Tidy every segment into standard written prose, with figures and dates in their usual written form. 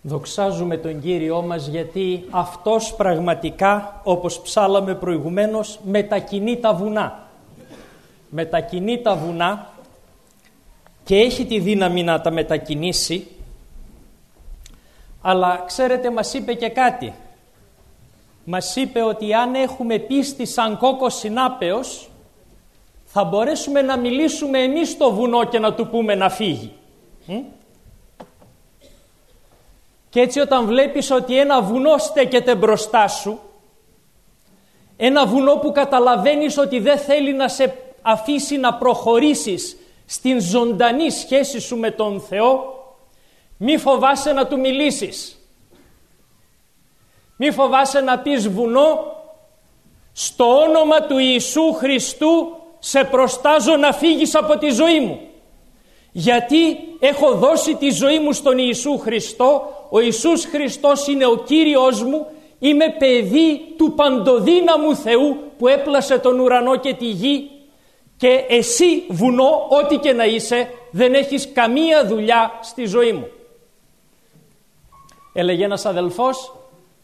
Δοξάζουμε τον Κύριό μας γιατί Αυτός πραγματικά, όπως ψάλαμε προηγουμένως, μετακινεί τα βουνά. Μετακινεί τα βουνά και έχει τη δύναμη να τα μετακινήσει, αλλά ξέρετε, μας είπε και κάτι. Μας είπε ότι αν έχουμε πίστη σαν κόκκος συνάπεος, θα μπορέσουμε να μιλήσουμε εμείς στο βουνό και να του πούμε να φύγει. Και έτσι όταν βλέπεις ότι ένα βουνό στέκεται μπροστά σου, ένα βουνό που καταλαβαίνεις ότι δεν θέλει να σε αφήσει να προχωρήσεις στην ζωντανή σχέση σου με τον Θεό, μη φοβάσαι να του μιλήσεις. Μη φοβάσαι να πεις: βουνό, στο όνομα του Ιησού Χριστού σε προστάζω να φύγεις από τη ζωή μου. Γιατί έχω δώσει τη ζωή μου στον Ιησού Χριστό, ο Ιησούς Χριστός είναι ο Κύριος μου, είμαι παιδί του παντοδύναμου Θεού που έπλασε τον ουρανό και τη γη, και εσύ βουνό, ό,τι και να είσαι, δεν έχεις καμία δουλειά στη ζωή μου. Έλεγε ένας αδελφός: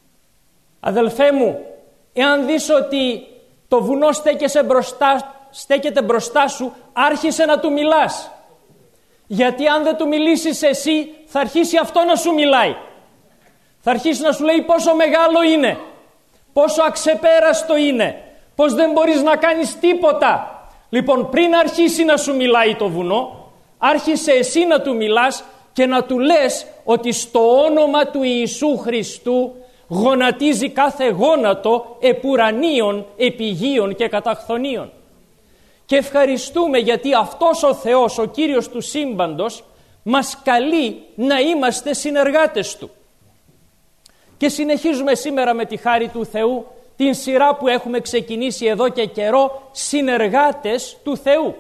αδελφέ μου, εάν δεις ότι το βουνό στέκεται μπροστά σου, άρχισε να του μιλάς. Γιατί αν δεν του μιλήσεις εσύ, θα αρχίσει αυτό να σου μιλάει. Θα αρχίσει να σου λέει πόσο μεγάλο είναι, πόσο αξεπέραστο είναι, πως δεν μπορείς να κάνεις τίποτα. Λοιπόν, πριν αρχίσει να σου μιλάει το βουνό, άρχισε εσύ να του μιλάς και να του λες ότι στο όνομα του Ιησού Χριστού γονατίζει κάθε γόνατο επουρανίων, επιγείων και καταχθονίων. Και ευχαριστούμε γιατί αυτός ο Θεός, ο Κύριος του σύμπαντος, μας καλεί να είμαστε συνεργάτες Του. Και συνεχίζουμε σήμερα με τη χάρη του Θεού την σειρά που έχουμε ξεκινήσει εδώ και καιρό, συνεργάτες του Θεού.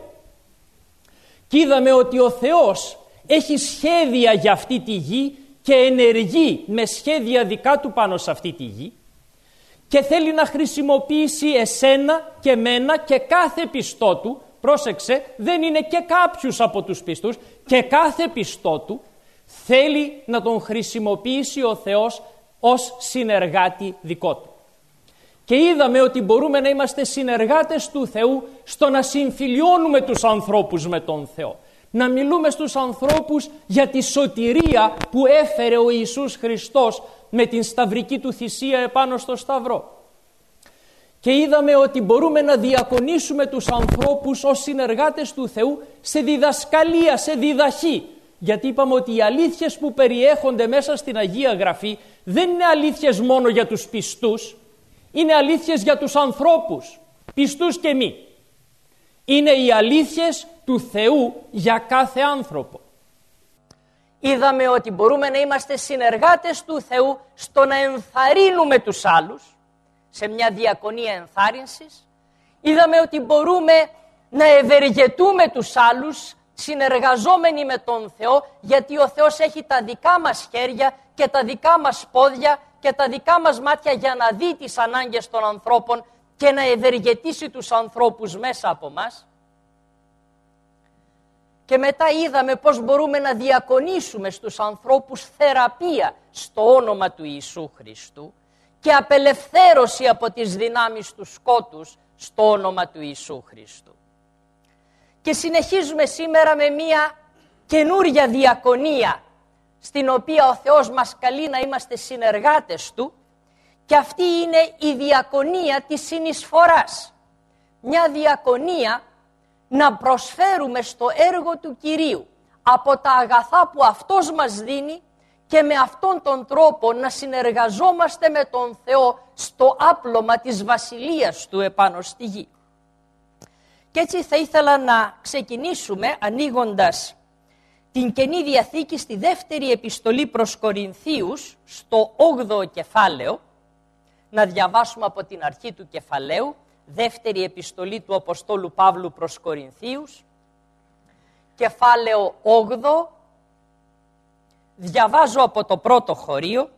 Και είδαμε ότι ο Θεός έχει σχέδια για αυτή τη γη και ενεργεί με σχέδια δικά Του πάνω σε αυτή τη γη και θέλει να χρησιμοποιήσει εσένα και μένα και κάθε πιστό Του. Πρόσεξε, δεν είναι και κάποιους από τους πιστούς, και κάθε πιστό Του θέλει να τον χρησιμοποιήσει ο Θεός ως συνεργάτη δικό Του. Και είδαμε ότι μπορούμε να είμαστε συνεργάτες του Θεού στο να συμφιλιώνουμε τους ανθρώπους με τον Θεό. Να μιλούμε στους ανθρώπους για τη σωτηρία που έφερε ο Ιησούς Χριστός με την σταυρική Του θυσία επάνω στο σταυρό. Και είδαμε ότι μπορούμε να διακονήσουμε τους ανθρώπους ως συνεργάτες του Θεού σε διδασκαλία, σε διδαχή. Γιατί είπαμε ότι οι αλήθειες που περιέχονται μέσα στην Αγία Γραφή δεν είναι αλήθειες μόνο για τους πιστούς, είναι αλήθειες για τους ανθρώπους, πιστούς και μη. Είναι οι αλήθειες του Θεού για κάθε άνθρωπο. Είδαμε ότι μπορούμε να είμαστε συνεργάτες του Θεού στο να ενθαρρύνουμε τους άλλους, σε μια διακονία ενθάρρυνσης. Είδαμε ότι μπορούμε να ευεργετούμε τους άλλους, συνεργαζόμενοι με τον Θεό, γιατί ο Θεός έχει τα δικά μας χέρια και τα δικά μας πόδια και τα δικά μας μάτια για να δει τις ανάγκες των ανθρώπων και να ευεργετήσει τους ανθρώπους μέσα από μας. Και μετά είδαμε πώς μπορούμε να διακονήσουμε στους ανθρώπους θεραπεία στο όνομα του Ιησού Χριστού και απελευθέρωση από τις δυνάμεις του σκότους στο όνομα του Ιησού Χριστού. Και συνεχίζουμε σήμερα με μια καινούρια διακονία, στην οποία ο Θεός μας καλεί να είμαστε συνεργάτες Του, και αυτή είναι η διακονία της συνεισφοράς. Μια διακονία να προσφέρουμε στο έργο του Κυρίου από τα αγαθά που Αυτός μας δίνει και με αυτόν τον τρόπο να συνεργαζόμαστε με τον Θεό στο άπλωμα της βασιλείας Του επάνω στη γη. Και έτσι θα ήθελα να ξεκινήσουμε ανοίγοντας την Καινή Διαθήκη στη δεύτερη επιστολή προς Κορινθίους, στο 8ο κεφάλαιο, να διαβάσουμε από την αρχή του κεφαλαίου, δεύτερη επιστολή του Αποστόλου Παύλου προς Κορινθίους, κεφάλαιο 8, διαβάζω από το πρώτο χωρίο.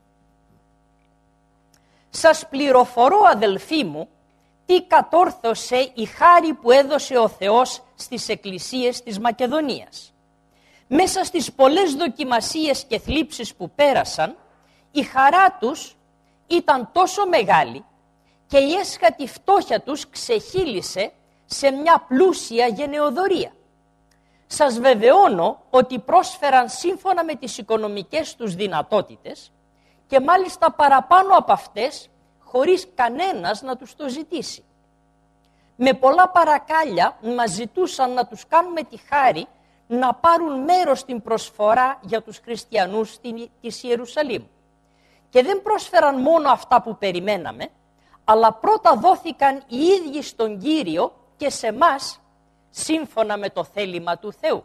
«Σας πληροφορώ, αδελφοί μου, τι κατόρθωσε η χάρη που έδωσε ο Θεός στις εκκλησίες της Μακεδονίας. Μέσα στις πολλές δοκιμασίες και θλίψεις που πέρασαν, η χαρά τους ήταν τόσο μεγάλη και η έσχατη φτώχεια τους ξεχύλισε σε μια πλούσια γενεοδωρία. Σας βεβαιώνω ότι πρόσφεραν σύμφωνα με τις οικονομικές τους δυνατότητες και μάλιστα παραπάνω από αυτές, χωρίς κανένας να τους το ζητήσει. Με πολλά παρακάλια μας ζητούσαν να τους κάνουμε τη χάρη να πάρουν μέρος στην προσφορά για τους χριστιανούς της Ιερουσαλήμ. Και δεν πρόσφεραν μόνο αυτά που περιμέναμε, αλλά πρώτα δόθηκαν οι ίδιοι στον Κύριο και σε μας, σύμφωνα με το θέλημα του Θεού.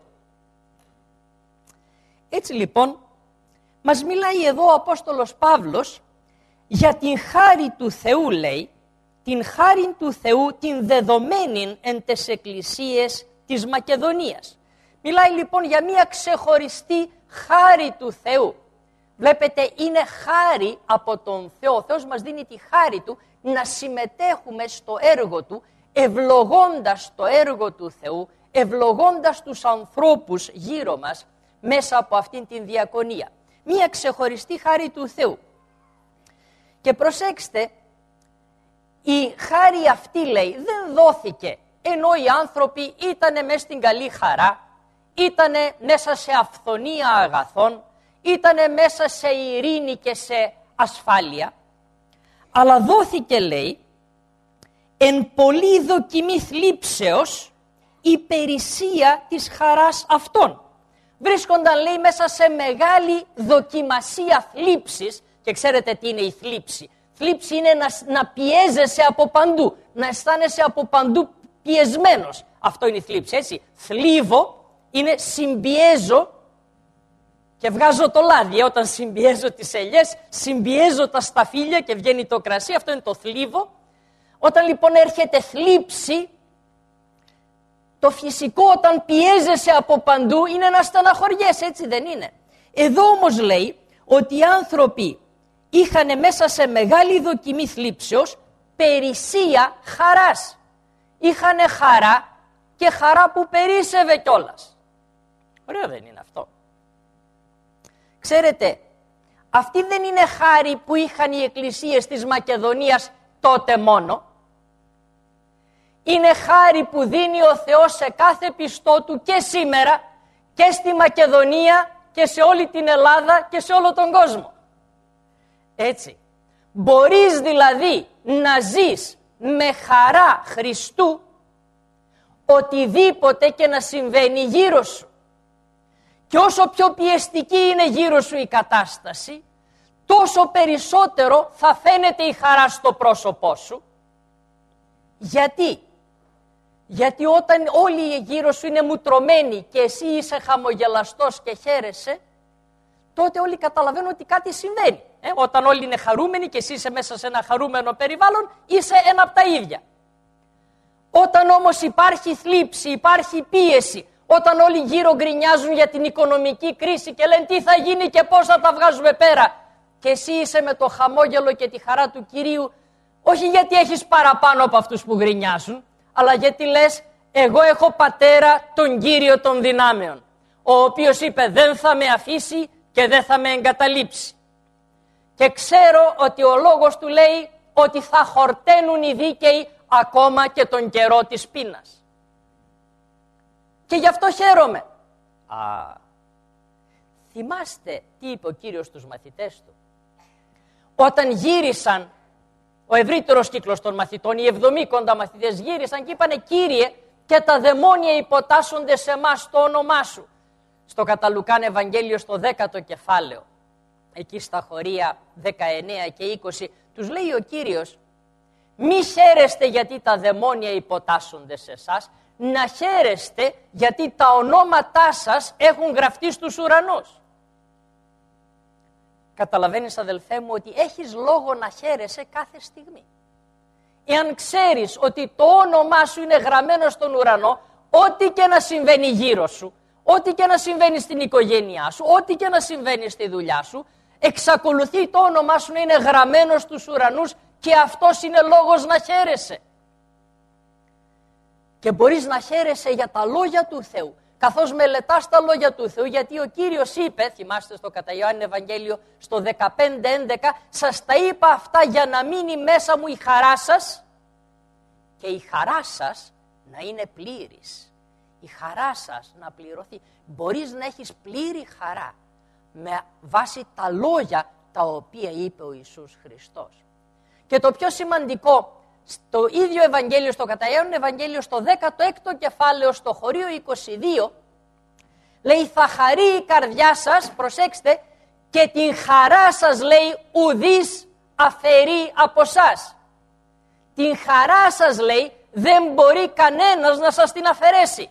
Έτσι λοιπόν, μας μιλάει εδώ ο Απόστολος Παύλος για την χάρη του Θεού, λέει, την χάρη του Θεού, την δεδομένη εν τες εκκλησίες της Μακεδονίας. Μιλάει λοιπόν για μια ξεχωριστή χάρη του Θεού. Βλέπετε, είναι χάρη από τον Θεό. Ο Θεός μας δίνει τη χάρη του να συμμετέχουμε στο έργο του, ευλογώντας το έργο του Θεού, ευλογώντας τους ανθρώπους γύρω μας μέσα από αυτήν την διακονία. Μία ξεχωριστή χάρη του Θεού. Και προσέξτε, η χάρη αυτή, λέει, δεν δόθηκε ενώ οι άνθρωποι ήτανε μέσα στην καλή χαρά, ήτανε μέσα σε αυθονία αγαθών, ήτανε μέσα σε ειρήνη και σε ασφάλεια, αλλά δόθηκε, λέει, εν πολλή δοκιμή θλίψεως η περισσία της χαράς αυτών. Βρίσκονταν, λέει, μέσα σε μεγάλη δοκιμασία θλίψης. Και ξέρετε τι είναι η θλίψη. Θλίψη είναι να πιέζεσαι από παντού, να αισθάνεσαι από παντού πιεσμένος. Αυτό είναι η θλίψη, έτσι. Θλίβω είναι συμπιέζω και βγάζω το λάδι. Όταν συμπιέζω τις ελιές, συμπιέζω τα σταφύλια και βγαίνει το κρασί. Αυτό είναι το θλίβω. Όταν λοιπόν έρχεται θλίψη, το φυσικό όταν πιέζεσαι από παντού είναι να στεναχωριέσαι, έτσι δεν είναι? Εδώ όμως λέει ότι οι άνθρωποι είχαν μέσα σε μεγάλη δοκιμή θλίψεως περισσία χαράς. Είχανε χαρά και χαρά που περίσσευε κιόλας. Ωραίο δεν είναι αυτό? Ξέρετε, αυτή δεν είναι χάρη που είχαν οι εκκλησίες της Μακεδονίας τότε μόνο. Είναι χάρη που δίνει ο Θεός σε κάθε πιστό του και σήμερα και στη Μακεδονία και σε όλη την Ελλάδα και σε όλο τον κόσμο. Έτσι. Μπορείς δηλαδή να ζεις με χαρά Χριστού οτιδήποτε και να συμβαίνει γύρω σου. Και όσο πιο πιεστική είναι γύρω σου η κατάσταση, τόσο περισσότερο θα φαίνεται η χαρά στο πρόσωπό σου. Γιατί? Γιατί όταν όλοι γύρω σου είναι μουτρωμένοι και εσύ είσαι χαμογελαστός και χαίρεσαι, τότε όλοι καταλαβαίνουν ότι κάτι συμβαίνει. Όταν όλοι είναι χαρούμενοι και εσύ είσαι μέσα σε ένα χαρούμενο περιβάλλον, είσαι ένα από τα ίδια. Όταν όμως υπάρχει θλίψη, υπάρχει πίεση, όταν όλοι γύρω γκρινιάζουν για την οικονομική κρίση και λένε τι θα γίνει και πώς θα τα βγάζουμε πέρα, και εσύ είσαι με το χαμόγελο και τη χαρά του Κυρίου, όχι γιατί έχεις παραπάνω από αυτούς που γκρινιάζουν, αλλά γιατί λες εγώ έχω πατέρα τον Κύριο των δυνάμεων, ο οποίος είπε δεν θα με αφήσει και δεν θα με εγκαταλείψει. Και ξέρω ότι ο λόγος του λέει ότι θα χορταίνουν οι δίκαιοι ακόμα και τον καιρό της πείνας. Και γι' αυτό χαίρομαι. Θυμάστε τι είπε ο Κύριος στους μαθητές του? Όταν γύρισαν, ο ευρύτερος κύκλος των μαθητών, οι 70 μαθητές γύρισαν και είπανε Κύριε, και τα δαιμόνια υποτάσσονται σε εμάς το όνομά σου. Στο κατά Λουκάν Ευαγγέλιο στο 10ο κεφάλαιο, εκεί στα χωρία 19 και 20, τους λέει ο Κύριος, μη χαίρεστε γιατί τα δαιμόνια υποτάσσονται σε εσάς, να χαίρεστε γιατί τα ονόματά σας έχουν γραφτεί στους ουρανούς. Καταλαβαίνεις, αδελφέ μου, ότι έχεις λόγο να χαίρεσαι κάθε στιγμή. Εάν ξέρεις ότι το όνομά σου είναι γραμμένο στον ουρανό, ό,τι και να συμβαίνει γύρω σου, ό,τι και να συμβαίνει στην οικογένειά σου, ό,τι και να συμβαίνει στη δουλειά σου, εξακολουθεί το όνομά σου να είναι γραμμένο στους ουρανούς και αυτός είναι λόγος να χαίρεσαι. Και μπορείς να χαίρεσαι για τα λόγια του Θεού. καθώς μελετάς τα λόγια του Θεού, γιατί ο Κύριος είπε, θυμάστε στο κατά Ιωάννη Ευαγγέλιο στο 15:11, σας τα είπα αυτά για να μείνει μέσα μου η χαρά σας και η χαρά σας να είναι πλήρης. Η χαρά σας να πληρωθεί. Μπορείς να έχεις πλήρη χαρά με βάση τα λόγια τα οποία είπε ο Ιησούς Χριστός. Και το πιο σημαντικό, στο ίδιο Ευαγγέλιο, στο κατά Ιωάννη Ευαγγέλιο, στο 16ο κεφάλαιο, στο χωρίο 22, λέει θα χαρεί η καρδιά σας, προσέξτε, και την χαρά σας, λέει, ουδής αφαιρεί από σας. Την χαρά σας, λέει, δεν μπορεί κανένας να σας την αφαιρέσει.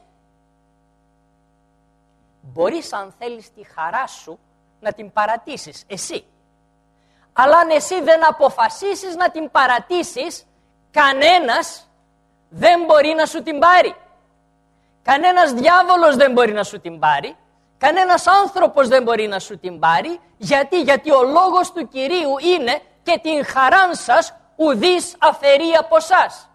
Μπορείς, αν θέλεις, τη χαρά σου να την παρατήσεις εσύ. Αλλά αν εσύ δεν αποφασίσεις να την παρατήσεις, κανένας δεν μπορεί να σου την πάρει. Κανένας διάβολος δεν μπορεί να σου την πάρει. Κανένας άνθρωπος δεν μπορεί να σου την πάρει. Γιατί ο λόγος του Κυρίου είναι και την χαράν σας ουδής αφαιρεί από σας.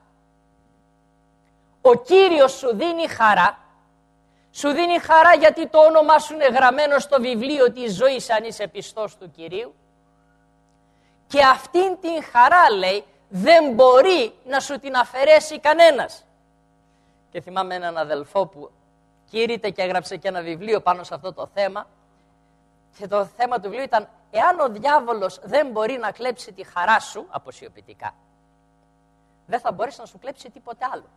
Ο Κύριος σου δίνει χαρά. Σου δίνει χαρά γιατί το όνομά σου είναι γραμμένο στο βιβλίο της ζωής, αν είσαι πιστός του Κυρίου. Και αυτήν την χαρά, λέει, δεν μπορεί να σου την αφαιρέσει κανένας. Και θυμάμαι έναν αδελφό που κήρυτε και έγραψε και ένα βιβλίο πάνω σε αυτό το θέμα. Και το θέμα του βιβλίου ήταν, εάν ο διάβολος δεν μπορεί να κλέψει τη χαρά σου, αποσιωπητικά, δεν θα μπορέσει να σου κλέψει τίποτε άλλο.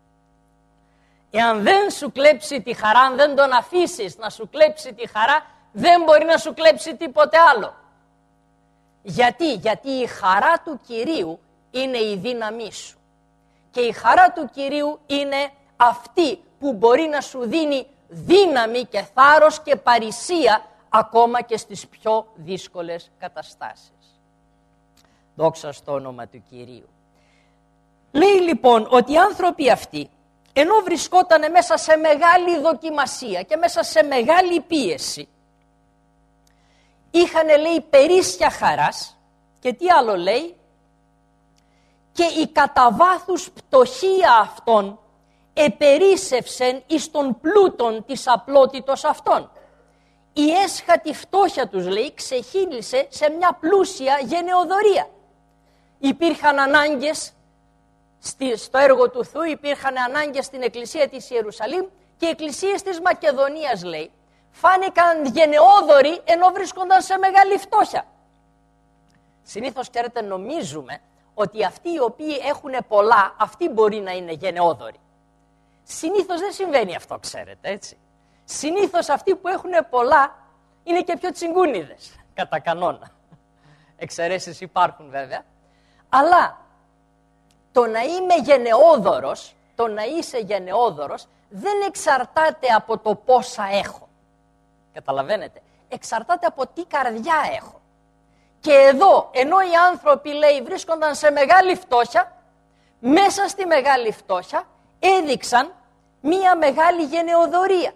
Εάν δεν σου κλέψει τη χαρά, αν δεν τον αφήσεις να σου κλέψει τη χαρά, δεν μπορεί να σου κλέψει τίποτε άλλο. Γιατί η χαρά του Κυρίου είναι η δύναμή σου. Και η χαρά του Κυρίου είναι αυτή που μπορεί να σου δίνει δύναμη και θάρρος και παρησία ακόμα και στις πιο δύσκολες καταστάσεις. Δόξα στο όνομα του Κυρίου. Λέει λοιπόν ότι οι άνθρωποι αυτοί, ενώ βρισκόταν μέσα σε μεγάλη δοκιμασία και μέσα σε μεγάλη πίεση, είχαν, λέει, περίσσια χαράς και τι άλλο λέει, και η κατά βάθους πτωχία αυτών επερίσσευσεν εις τον πλούτον της απλότητος αυτών. Η έσχατη φτώχεια τους, λέει, ξεχύλισε σε μια πλούσια γενεοδορία. Υπήρχαν ανάγκες στο έργο του Θεού, υπήρχαν ανάγκες στην εκκλησία της Ιερουσαλήμ και οι εκκλησίες της Μακεδονίας, λέει, φάνηκαν γενναιόδοροι ενώ βρίσκονταν σε μεγάλη φτώχεια. Συνήθως, ξέρετε, νομίζουμε ότι αυτοί οι οποίοι έχουν πολλά, αυτοί μπορεί να είναι γενναιόδοροι. Συνήθως δεν συμβαίνει αυτό, ξέρετε, έτσι. Συνήθως αυτοί που έχουν πολλά είναι και πιο τσιγκούνιδες, κατά κανόνα. Εξαιρέσεις υπάρχουν βέβαια. Αλλά το να είμαι γενναιόδωρος, το να είσαι γενναιόδωρος, δεν εξαρτάται από το πόσα έχω. Καταλαβαίνετε. Εξαρτάται από τι καρδιά έχω. Και εδώ, ενώ οι άνθρωποι, λέει, βρίσκονταν σε μεγάλη φτώχεια, μέσα στη μεγάλη φτώχεια έδειξαν μία μεγάλη γενναιοδορία.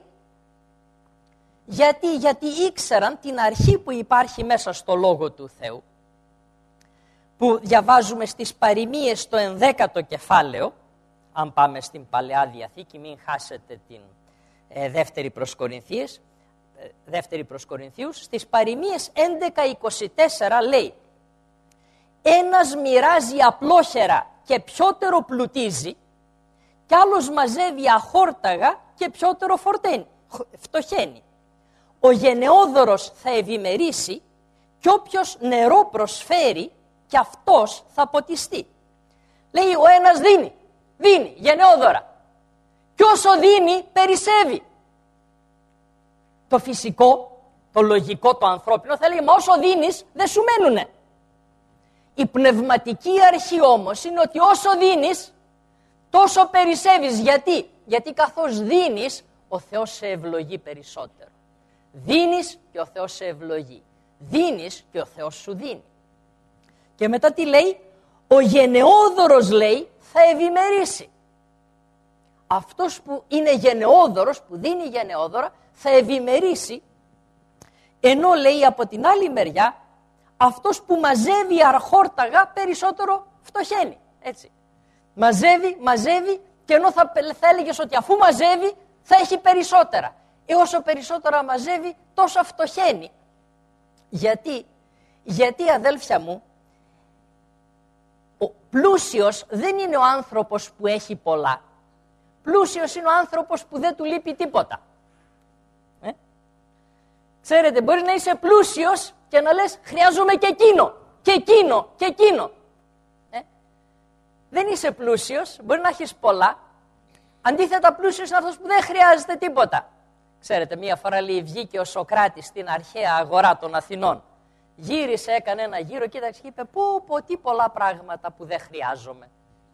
Γιατί ήξεραν την αρχή που υπάρχει μέσα στο Λόγο του Θεού, που διαβάζουμε στις παροιμίες στο 11ο κεφάλαιο, αν πάμε στην Παλαιά Διαθήκη, μην χάσετε την δεύτερη προς Κορινθίους, στις παροιμίες 11:24 λέει, ένας μοιράζει απλόχερα και πιότερο πλουτίζει, κι άλλος μαζεύει αχόρταγα και πιότερο φτωχαίνει. Ο γενναιόδωρος θα ευημερήσει κι όποιος νερό προσφέρει κι αυτός θα ποτιστεί. Λέει, ο ένας δίνει γενναιόδωρα κι όσο δίνει περισσεύει. Το φυσικό, το λογικό, το ανθρώπινο θα λέει, μα όσο δίνεις δεν σου μένουνε. Η πνευματική αρχή όμως είναι ότι όσο δίνεις τόσο περισσεύεις. Γιατί καθώς δίνεις, ο Θεός σε ευλογεί περισσότερο. Δίνεις και ο Θεός σε ευλογεί. Δίνεις και ο Θεός σου δίνει. Και μετά τι λέει, ο γενναιόδωρος, λέει, θα ευημερήσει. Αυτός που είναι γενναιόδωρος, που δίνει γενναιόδωρα, θα ευημερήσει. Ενώ, λέει, από την άλλη μεριά, αυτός που μαζεύει αρχόρταγα περισσότερο φτωχαίνει. Έτσι. Μαζεύει και ενώ θα έλεγες ότι αφού μαζεύει θα έχει περισσότερα. Όσο περισσότερα μαζεύει, τόσο φτωχαίνει. Γιατί αδέλφια μου, ο πλούσιος δεν είναι ο άνθρωπος που έχει πολλά. Πλούσιος είναι ο άνθρωπος που δεν του λείπει τίποτα. Ξέρετε, μπορεί να είσαι πλούσιος και να λες χρειάζομαι και εκείνο, και εκείνο, και εκείνο. Δεν είσαι πλούσιος, μπορεί να έχεις πολλά. Αντίθετα, πλούσιος είναι αυτός που δεν χρειάζεται τίποτα. Ξέρετε, μία φορά λέει βγήκε ο Σωκράτης στην αρχαία αγορά των Αθηνών. Γύρισε, έκανε ένα γύρο, κοίταξε και είπε πω τι πολλά πράγματα που δεν χρειάζομαι.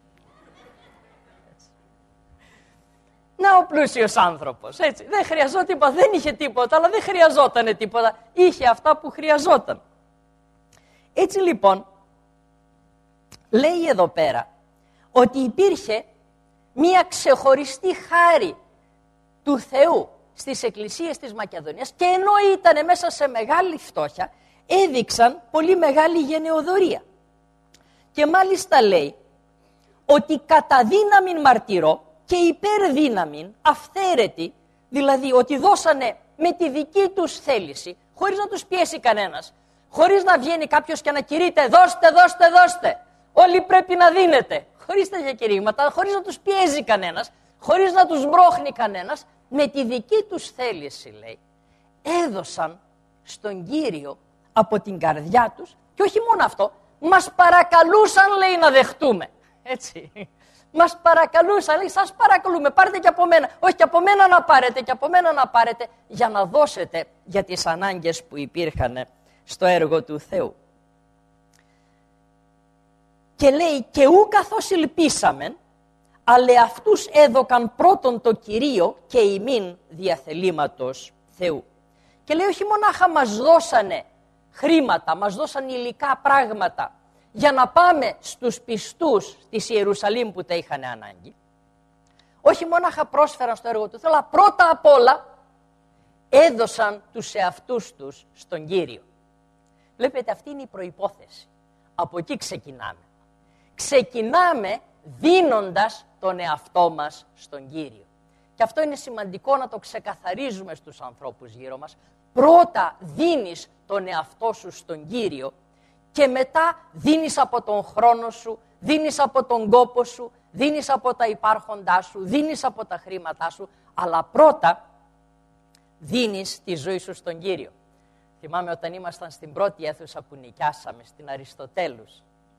Να ο πλούσιος άνθρωπος, έτσι, δεν χρειαζόταν τίποτα, δεν είχε τίποτα, αλλά δεν χρειαζόταν τίποτα, είχε αυτά που χρειαζόταν. Έτσι λοιπόν, λέει εδώ πέρα, ότι υπήρχε μία ξεχωριστή χάρη του Θεού στις εκκλησίες της Μακεδονίας και ενώ ήταν μέσα σε μεγάλη φτώχεια, έδειξαν πολύ μεγάλη γενεοδωρία. Και μάλιστα λέει ότι κατά δύναμην μαρτυρώ και υπερδύναμην αυθαίρετη, δηλαδή ότι δώσανε με τη δική τους θέληση, χωρίς να τους πιέσει κανένας, χωρίς να βγαίνει κάποιος και να κηρύττει δώστε, δώστε, δώστε, όλοι πρέπει να δίνετε, χωρίς τέτοια κηρύγματα, χωρίς να τους πιέζει κανένας, χωρίς να τους μπρόχνει κανένας, με τη δική τους θέληση, λέει, έδωσαν στον Κύριο από την καρδιά τους και όχι μόνο αυτό, μας παρακαλούσαν, λέει, να δεχτούμε. Έτσι. Μας παρακαλούσαν, λέει, σας παρακαλούμε, πάρτε και από μένα. Όχι, και από μένα να πάρετε, και από μένα να πάρετε, για να δώσετε για τις ανάγκες που υπήρχαν στο έργο του Θεού. Και λέει, και ου καθώς ελπίσαμεν, αλλά αυτούς έδωκαν πρώτον το Κυρίο και ημίν διαθελήματος Θεού. Και λέει, όχι μονάχα μας δώσανε χρήματα, μας δώσαν υλικά πράγματα για να πάμε στους πιστούς της Ιερουσαλήμ που τα είχαν ανάγκη. Όχι μονάχα πρόσφεραν στο έργο του Θεού, αλλά πρώτα απ' όλα έδωσαν τους εαυτούς τους στον Κύριο. Βλέπετε, αυτή είναι η προϋπόθεση. Από εκεί ξεκινάμε. Ξεκινάμε δίνοντας τον εαυτό μας στον Κύριο. Και αυτό είναι σημαντικό να το ξεκαθαρίζουμε στους ανθρώπους γύρω μας. Πρώτα δίνεις τον εαυτό σου στον Κύριο και μετά δίνεις από τον χρόνο σου, δίνεις από τον κόπο σου, δίνεις από τα υπάρχοντά σου, δίνεις από τα χρήματά σου, αλλά πρώτα δίνεις τη ζωή σου στον Κύριο. Θυμάμαι όταν ήμασταν στην πρώτη αίθουσα που νοικιάσαμε, στην Αριστοτέλους,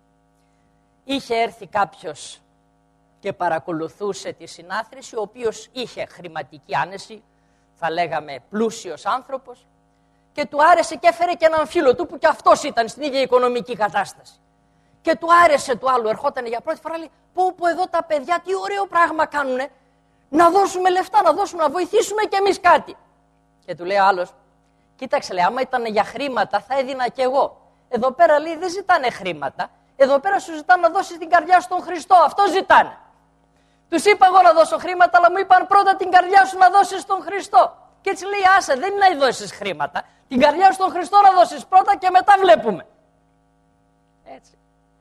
είχε έρθει κάποιος και παρακολουθούσε τη συνάθρηση, ο οποίος είχε χρηματική άνεση, θα λέγαμε πλούσιος άνθρωπος, και του άρεσε και έφερε και έναν φίλο του που και αυτός ήταν στην ίδια οικονομική κατάσταση. Και του άρεσε του άλλου, ερχόταν για πρώτη φορά, λέει, πω εδώ τα παιδιά τι ωραίο πράγμα κάνουνε, να δώσουμε λεφτά, να βοηθήσουμε κι εμείς κάτι. Και του λέει ο άλλος, κοίταξε, λέει, άμα ήταν για χρήματα θα έδινα κι εγώ. Εδώ πέρα, λέει, δεν ζητάνε χρήματα, εδώ πέρα σου ζητάνε να δώσεις την καρδιά σου στον Χριστό, αυτό ζητάνε. Τους είπα εγώ να δώσω χρήματα, αλλά μου είπαν πρώτα την καρδιά σου να δώσεις στον Χριστό. Και έτσι λέει, άσε, δεν είναι να δώσεις χρήματα, την καρδιά σου στον Χριστό να δώσεις πρώτα και μετά βλέπουμε. Έτσι.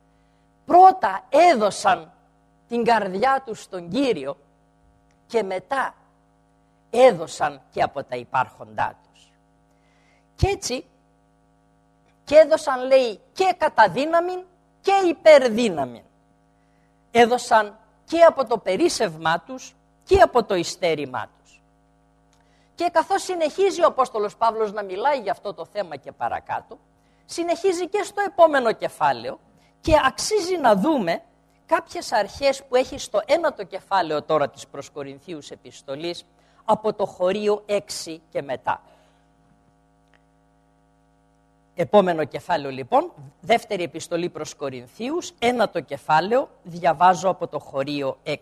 Πρώτα έδωσαν την καρδιά τους στον Κύριο και μετά έδωσαν και από τα υπάρχοντά τους. Και έτσι, και έδωσαν, λέει, και κατά δύναμην και υπερδύναμην. Έδωσαν και από το περίσσευμά τους και από το ειστέρημά τους. Και καθώς συνεχίζει ο Απόστολος Παύλος να μιλάει για αυτό το θέμα και παρακάτω, συνεχίζει και στο επόμενο κεφάλαιο και αξίζει να δούμε κάποιες αρχές που έχει στο ένατο κεφάλαιο τώρα της προς Κορινθίους επιστολής, από το χωρίο 6 και μετά. Επόμενο κεφάλαιο λοιπόν, δεύτερη επιστολή προς Κορινθίους, ένατο κεφάλαιο, διαβάζω από το χωρίο 6.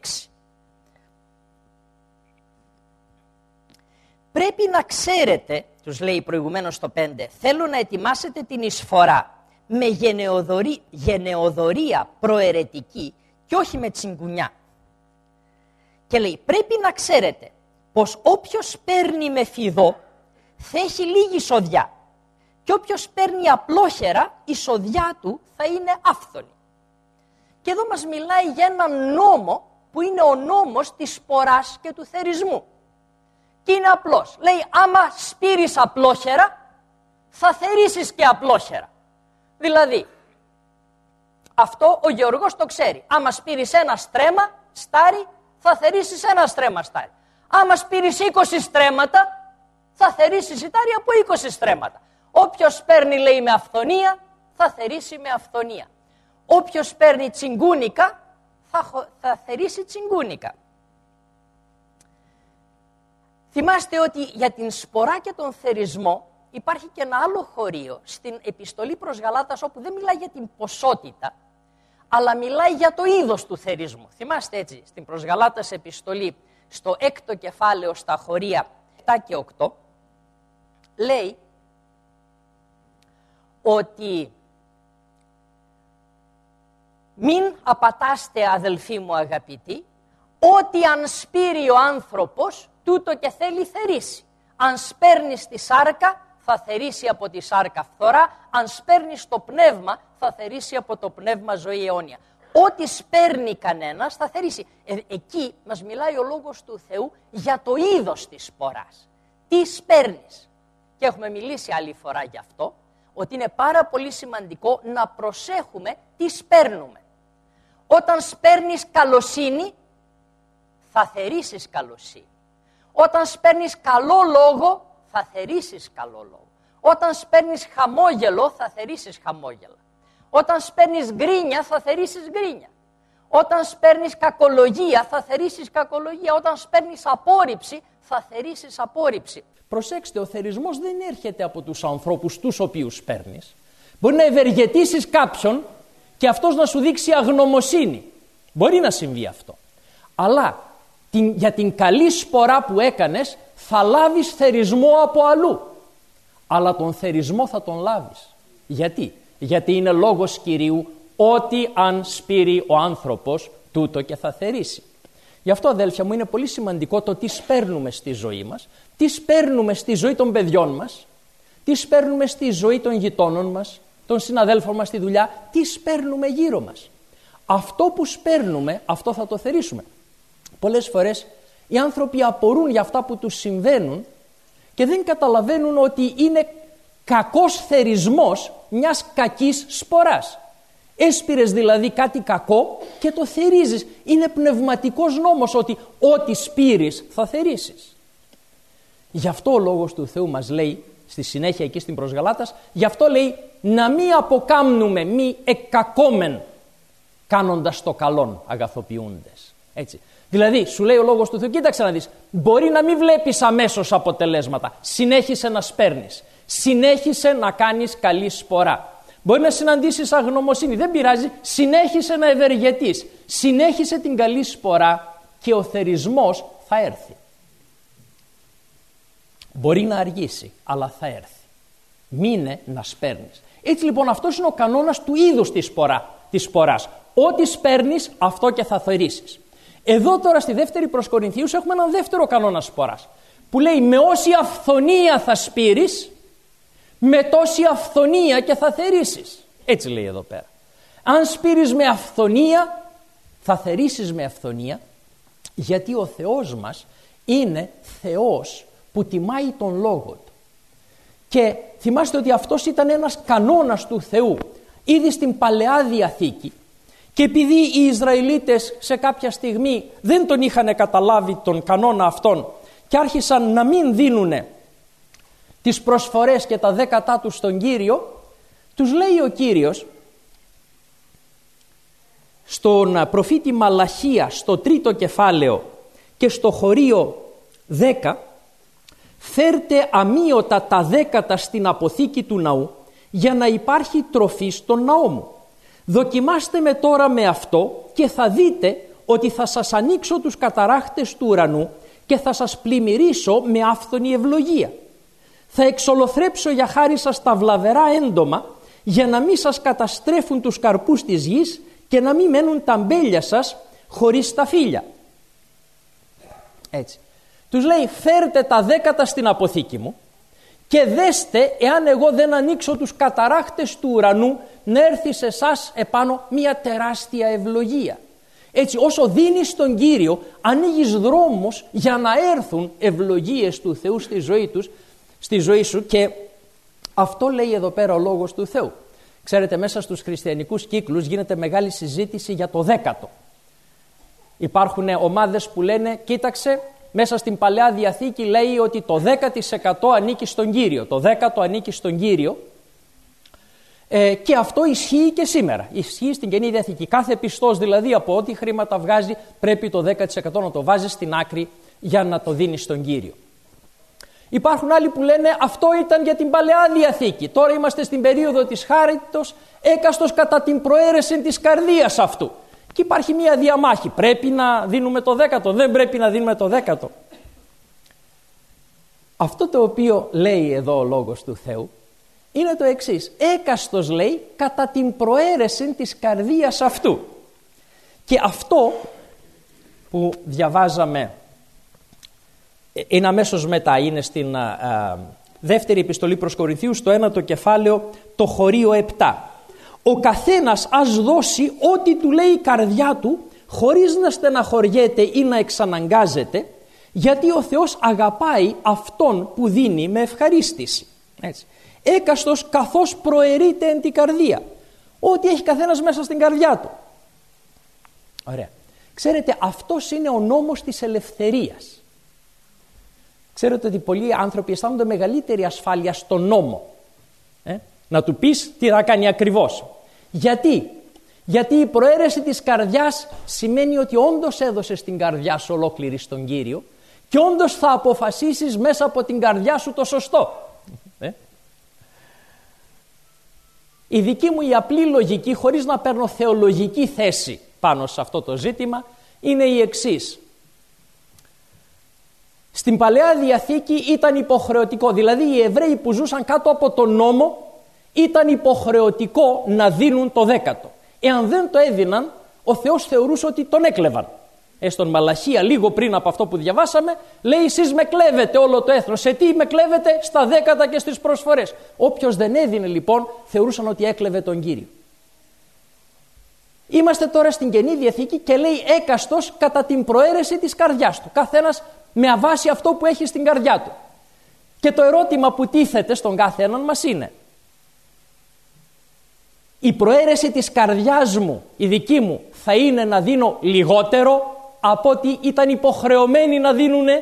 Πρέπει να ξέρετε, τους λέει προηγουμένως στο 5, θέλω να ετοιμάσετε την εισφορά με γενεοδορία προαιρετική και όχι με τσιγκουνιά. Και λέει, πρέπει να ξέρετε πως όποιος παίρνει με φιδό θα έχει λίγη σοδιά και όποιος παίρνει απλόχερα η σοδιά του θα είναι άφθονη. Και εδώ μας μιλάει για έναν νόμο που είναι ο νόμος της σποράς και του θερισμού. Και είναι απλός. Λέει, άμα σπείρεις απλόχερα, θα θερήσεις και απλόχερα. Δηλαδή, αυτό ο γεωργός το ξέρει. Άμα σπείρεις ένα στρέμμα στάρι, θα θερήσεις ένα στρέμμα στάρι. Άμα σπείρεις 20 στρέμματα, θα θερήσεις σιτάρι από 20 στρέμματα. Όποιος παίρνει, λέει, με αυθονία, θα θερήσει με αυθονία. Όποιος παίρνει τσιγκούνικα, θα θερήσει τσιγκούνικα. Θυμάστε ότι για την σπορά και τον θερισμό υπάρχει και ένα άλλο χωρίο στην επιστολή προς Γαλάτας, όπου δεν μιλάει για την ποσότητα, αλλά μιλάει για το είδος του θερισμού. Θυμάστε έτσι, στην προς Γαλάτας επιστολή, στο 6ο κεφάλαιο, στα χωρία 7 και 8, λέει ότι μην απατάστε, αδελφοί μου αγαπητοί, ότι αν σπείρει ο άνθρωπος, τούτο και θέλει θερήσει. Αν σπέρνεις τη σάρκα, θα θερήσει από τη σάρκα φθορά. Αν σπέρνεις το πνεύμα, θα θερήσει από το πνεύμα ζωή αιώνια. Ό,τι σπέρνει κανένας θα θερήσει. Εκεί μας μιλάει ο Λόγος του Θεού για το είδος της σποράς. Τι σπέρνεις. Και έχουμε μιλήσει άλλη φορά γι' αυτό, ότι είναι πάρα πολύ σημαντικό να προσέχουμε τι σπέρνουμε. Όταν σπέρνεις καλοσύνη, θα θερήσεις καλοσύνη. Όταν σπέρνεις καλό λόγο, θα θερήσεις καλό λόγο. Όταν σπέρνεις χαμόγελο, θα θερήσεις χαμόγελα. Όταν σπέρνεις γκρίνια, θα θερήσεις γκρίνια. Όταν σπέρνεις κακολογία, θα θερήσεις κακολογία. Όταν σπέρνεις απόρριψη, θα θερήσεις απόρριψη. Προσέξτε, ο θερισμός δεν έρχεται από τους ανθρώπους τους οποίους σπέρνεις. Μπορεί να ευεργετήσεις κάποιον και αυτός να σου δείξει αγνωμοσύνη. Μπορεί να συμβεί αυτό. Αλλά για την καλή σπορά που έκανες θα λάβεις θερισμό από αλλού. Αλλά τον θερισμό θα τον λάβεις. Γιατί? Γιατί είναι λόγος Κυρίου ότι αν σπείρει ο άνθρωπος, τούτο και θα θερήσει. Γι' αυτό, αδέλφια μου, είναι πολύ σημαντικό το τι σπέρνουμε στη ζωή μας, τι σπέρνουμε στη ζωή των παιδιών μας, τι σπέρνουμε στη ζωή των γειτόνων μας, των συναδέλφων μας στη δουλειά, τι σπέρνουμε γύρω μας. Αυτό που σπέρνουμε, αυτό θα το θερήσουμε. Πολλές φορές οι άνθρωποι απορούν για αυτά που τους συμβαίνουν και δεν καταλαβαίνουν ότι είναι κακός θερισμός μιας κακής σποράς. Έσπηρες δηλαδή κάτι κακό και το θερίζεις. Είναι πνευματικός νόμος ότι ό,τι σπείρεις θα θερίσεις. Γι' αυτό ο Λόγος του Θεού μας λέει στη συνέχεια εκεί στην προς Γαλάτας, γι' αυτό λέει να μη αποκάμνουμε, μη εκκακόμεν κάνοντας το καλόν αγαθοποιούντες. Έτσι. Δηλαδή σου λέει ο Λόγος του Θεού, κοίταξε να δεις, μπορεί να μην βλέπεις αμέσως αποτελέσματα, συνέχισε να σπέρνεις, συνέχισε να κάνεις καλή σπορά. Μπορεί να συναντήσεις αγνωμοσύνη, δεν πειράζει, συνέχισε να ευεργετείς, συνέχισε την καλή σπορά και ο θερισμός θα έρθει. Μπορεί να αργήσει, αλλά θα έρθει. Μείνε να σπέρνεις. Έτσι λοιπόν αυτός είναι ο κανόνας του είδους της σποράς. Ό,τι σπέρνεις, αυτό και θα θερίσεις. Εδώ τώρα στη δεύτερη προς Κορινθίους έχουμε έναν δεύτερο κανόνα σποράς που λέει με όση αυθονία θα σπείρεις, με τόση αυθονία και θα θερίσεις. Έτσι λέει εδώ πέρα. Αν σπείρεις με αυθονία, θα θερίσεις με αυθονία, γιατί ο Θεός μας είναι Θεός που τιμάει τον Λόγο Του. Και θυμάστε ότι αυτός ήταν ένας κανόνας του Θεού ήδη στην Παλαιά Διαθήκη, και επειδή οι Ισραηλίτες σε κάποια στιγμή δεν τον είχαν καταλάβει τον κανόνα αυτόν και άρχισαν να μην δίνουν τις προσφορές και τα δέκατά τους στον Κύριο, τους λέει ο Κύριος στον προφήτη Μαλαχία στο 3ο κεφάλαιο και στο χωρίο 10, φέρτε αμείωτα τα δέκατα στην αποθήκη του ναού για να υπάρχει τροφή στον ναό μου. Δοκιμάστε με τώρα με αυτό και θα δείτε ότι θα σας ανοίξω τους καταράχτες του ουρανού και θα σας πλημμυρίσω με άφθονη ευλογία. Θα εξολοθρέψω για χάρη σας τα βλαβερά έντομα για να μην σας καταστρέφουν τους καρπούς της γης και να μην μένουν τα μπέλια σας χωρίς τα φύλλα. Έτσι. Τους λέει φέρτε τα δέκατα στην αποθήκη μου και δέστε εάν εγώ δεν ανοίξω τους καταράχτες του ουρανού να έρθει σε εσάς επάνω μια τεράστια ευλογία. Έτσι, όσο δίνεις τον Κύριο, ανοίγεις δρόμους για να έρθουν ευλογίες του Θεού στη ζωή σου, και αυτό λέει εδώ πέρα ο Λόγος του Θεού. Ξέρετε, μέσα στους χριστιανικούς κύκλους γίνεται μεγάλη συζήτηση για το δέκατο. Υπάρχουν ομάδες που λένε, κοίταξε, μέσα στην Παλαιά Διαθήκη λέει ότι το 10% ανήκει στον Κύριο, το δέκατο ανήκει στον Κύριο, και αυτό ισχύει και σήμερα. Ισχύει στην Καινή Διαθήκη. Κάθε πιστός δηλαδή από ό,τι χρήματα βγάζει πρέπει το 10% να το βάζει στην άκρη για να το δίνει στον Κύριο. Υπάρχουν άλλοι που λένε αυτό ήταν για την Παλαιά Διαθήκη. Τώρα είμαστε στην περίοδο της χάριτος, έκαστος κατά την προαίρεση της καρδίας αυτού. Και υπάρχει μια διαμάχη. Πρέπει να δίνουμε το δέκατο, δεν πρέπει να δίνουμε το δέκατο. Αυτό το οποίο λέει εδώ ο Λόγος του Θεού είναι το εξής. Έκαστος, λέει, κατά την προαίρεση της καρδίας αυτού. Και αυτό που διαβάζαμε είναι αμέσως μετά, είναι στην δεύτερη επιστολή προς Κορινθίους, στο 1ο κεφάλαιο, το χωρίο 7. Ο καθένας ας δώσει ό,τι του λέει η καρδιά του, χωρίς να στεναχωριέται ή να εξαναγκάζεται, γιατί ο Θεός αγαπάει αυτόν που δίνει με ευχαρίστηση. Έτσι. Έκαστος καθώς προαιρείται εν την καρδία. Ό,τι έχει καθένας μέσα στην καρδιά του. Ωραία. Ξέρετε, αυτός είναι ο νόμος της ελευθερίας. Ξέρετε ότι πολλοί άνθρωποι αισθάνονται μεγαλύτερη ασφάλεια στον νόμο. Να του πεις τι θα κάνει ακριβώς. Γιατί η προαίρεση της καρδιάς σημαίνει ότι όντως έδωσες την καρδιά σου ολόκληρη στον Κύριο και όντως θα αποφασίσεις μέσα από την καρδιά σου το σωστό. Η δική μου η απλή λογική, χωρίς να παίρνω θεολογική θέση πάνω σε αυτό το ζήτημα, είναι η εξής. Στην Παλαιά Διαθήκη ήταν υποχρεωτικό, δηλαδή οι Εβραίοι που ζούσαν κάτω από τον νόμο ήταν υποχρεωτικό να δίνουν το δέκατο. Εάν δεν το έδιναν, ο Θεός θεωρούσε ότι τον έκλεβαν. Στον Μαλαχία, λίγο πριν από αυτό που διαβάσαμε, λέει εσείς με κλέβετε όλο το έθνος. Σε τι με κλέβετε? Στα δέκατα και στις προσφορές. Όποιος δεν έδινε λοιπόν θεωρούσαν ότι έκλεβε τον Κύριο. Είμαστε τώρα στην Καινή Διαθήκη και λέει έκαστος κατά την προαίρεση της καρδιάς του. Καθένας με βάση αυτό που έχει στην καρδιά του. Και το ερώτημα που τίθεται στον κάθε έναν μας είναι, η προαίρεση της καρδιάς μου, η δική μου, θα είναι να δίνω λιγότερο από ό,τι ήταν υποχρεωμένοι να δίνουνε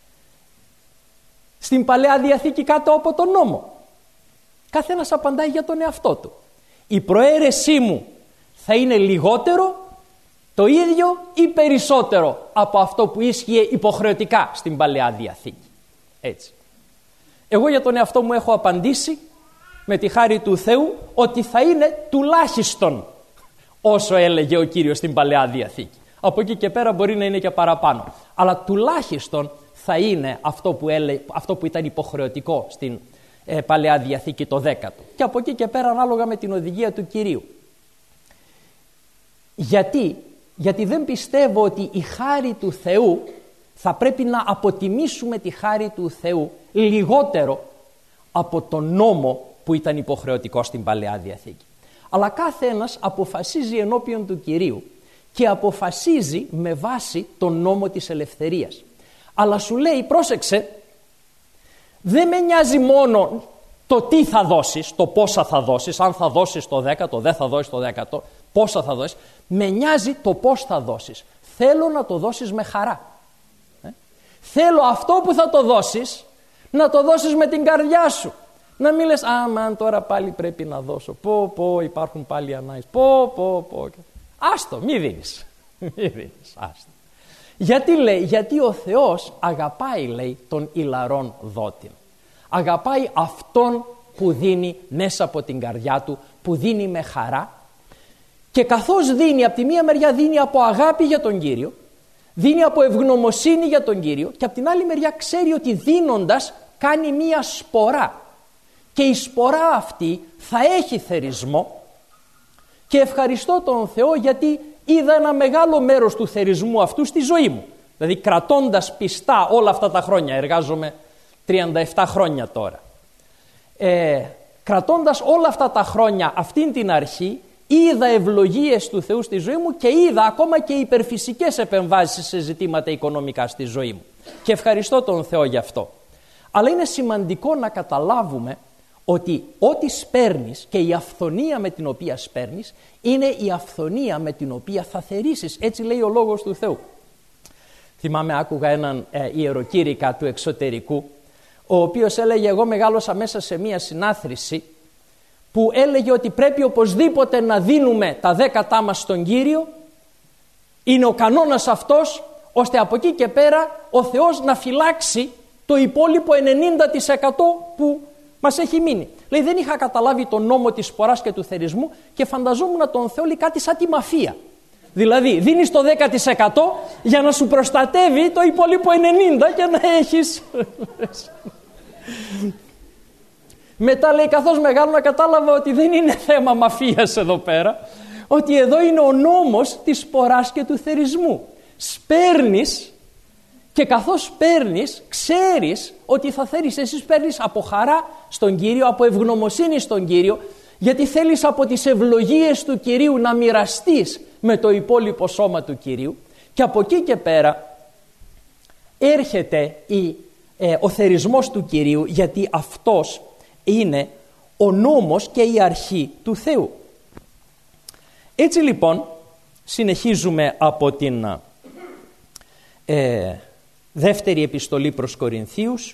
στην Παλαιά Διαθήκη κάτω από τον νόμο? Καθένας απαντάει για τον εαυτό του. Η προαίρεσή μου θα είναι λιγότερο, το ίδιο ή περισσότερο από αυτό που ίσχυε υποχρεωτικά στην Παλαιά Διαθήκη. Έτσι. Εγώ για τον εαυτό μου έχω απαντήσει με τη χάρη του Θεού ότι θα είναι τουλάχιστον όσο έλεγε ο Κύριος στην Παλαιά Διαθήκη. Από εκεί και πέρα μπορεί να είναι και παραπάνω. Αλλά τουλάχιστον θα είναι αυτό που ήταν υποχρεωτικό στην Παλαιά Διαθήκη, το δέκατο. Και από εκεί και πέρα ανάλογα με την οδηγία του Κυρίου. Γιατί δεν πιστεύω ότι η χάρη του Θεού, θα πρέπει να αποτιμήσουμε τη χάρη του Θεού λιγότερο από τον νόμο που ήταν υποχρεωτικό στην Παλαιά Διαθήκη. Αλλά κάθε ένας αποφασίζει ενώπιον του Κυρίου και αποφασίζει με βάση τον νόμο της ελευθερίας. Αλλά σου λέει, πρόσεξε, δεν με νοιάζει μόνο το τι θα δώσεις, το πόσα θα δώσεις, αν θα δώσεις το δέκατο, δεν θα δώσεις το δέκατο, πόσα θα δώσεις. Με νοιάζει το πώς θα δώσεις. Θέλω να το δώσεις με χαρά. Θέλω αυτό που θα το δώσεις, να το δώσεις με την καρδιά σου. Να μην λες, αμάν τώρα πάλι πρέπει να δώσω. Πω, υπάρχουν πάλι ανάγκες. Πω. Άστο, μη δίνεις. Άστο. Γιατί λέει, γιατί ο Θεός αγαπάει, λέει, τον ηλαρών δότην. Αγαπάει αυτόν που δίνει μέσα από την καρδιά του, που δίνει με χαρά. Και καθώς δίνει, από τη μία μεριά δίνει από αγάπη για τον Κύριο, δίνει από ευγνωμοσύνη για τον Κύριο, και από την άλλη μεριά ξέρει ότι δίνοντας κάνει μία σπορά. Και η σπορά αυτή θα έχει θερισμό, και ευχαριστώ τον Θεό γιατί είδα ένα μεγάλο μέρος του θερισμού αυτού στη ζωή μου. Δηλαδή κρατώντας πιστά όλα αυτά τα χρόνια, εργάζομαι 37 χρόνια τώρα. Κρατώντας όλα αυτά τα χρόνια αυτήν την αρχή, είδα ευλογίες του Θεού στη ζωή μου και είδα ακόμα και υπερφυσικές επεμβάσεις σε ζητήματα οικονομικά στη ζωή μου. Και ευχαριστώ τον Θεό γι' αυτό. Αλλά είναι σημαντικό να καταλάβουμε ότι ό,τι σπέρνεις και η αυθονία με την οποία σπέρνεις είναι η αυθονία με την οποία θα θερήσεις. Έτσι λέει ο Λόγος του Θεού. Θυμάμαι, άκουγα έναν ιεροκήρυκα του εξωτερικού, ο οποίος έλεγε, εγώ μεγάλωσα μέσα σε μία συνάθρηση που έλεγε ότι πρέπει οπωσδήποτε να δίνουμε τα 10 μας στον Κύριο. Είναι ο κανόνας αυτός, ώστε από εκεί και πέρα ο Θεός να φυλάξει το υπόλοιπο 90% που μας έχει μείνει. Λέει, δεν είχα καταλάβει τον νόμο της σποράς και του θερισμού και φανταζόμουν τον Θεό, λέει, κάτι σαν τη μαφία. Δηλαδή δίνεις το 10% για να σου προστατεύει το υπόλοιπο 90% και να έχεις... Μετά, λέει, καθώς μεγάλωνα κατάλαβα ότι δεν είναι θέμα μαφίας εδώ πέρα, ότι εδώ είναι ο νόμος της σποράς και του θερισμού. Σπέρνεις και καθώς παίρνεις, ξέρεις ότι θα θέλεις. Εσύ παίρνεις από χαρά στον Κύριο, από ευγνωμοσύνη στον Κύριο, γιατί θέλεις από τις ευλογίες του Κυρίου να μοιραστείς με το υπόλοιπο σώμα του Κυρίου. Και από εκεί και πέρα έρχεται ο θερισμός του Κυρίου, γιατί αυτός είναι ο νόμος και η αρχή του Θεού. Έτσι λοιπόν συνεχίζουμε από την δεύτερη επιστολή προς Κορινθίους.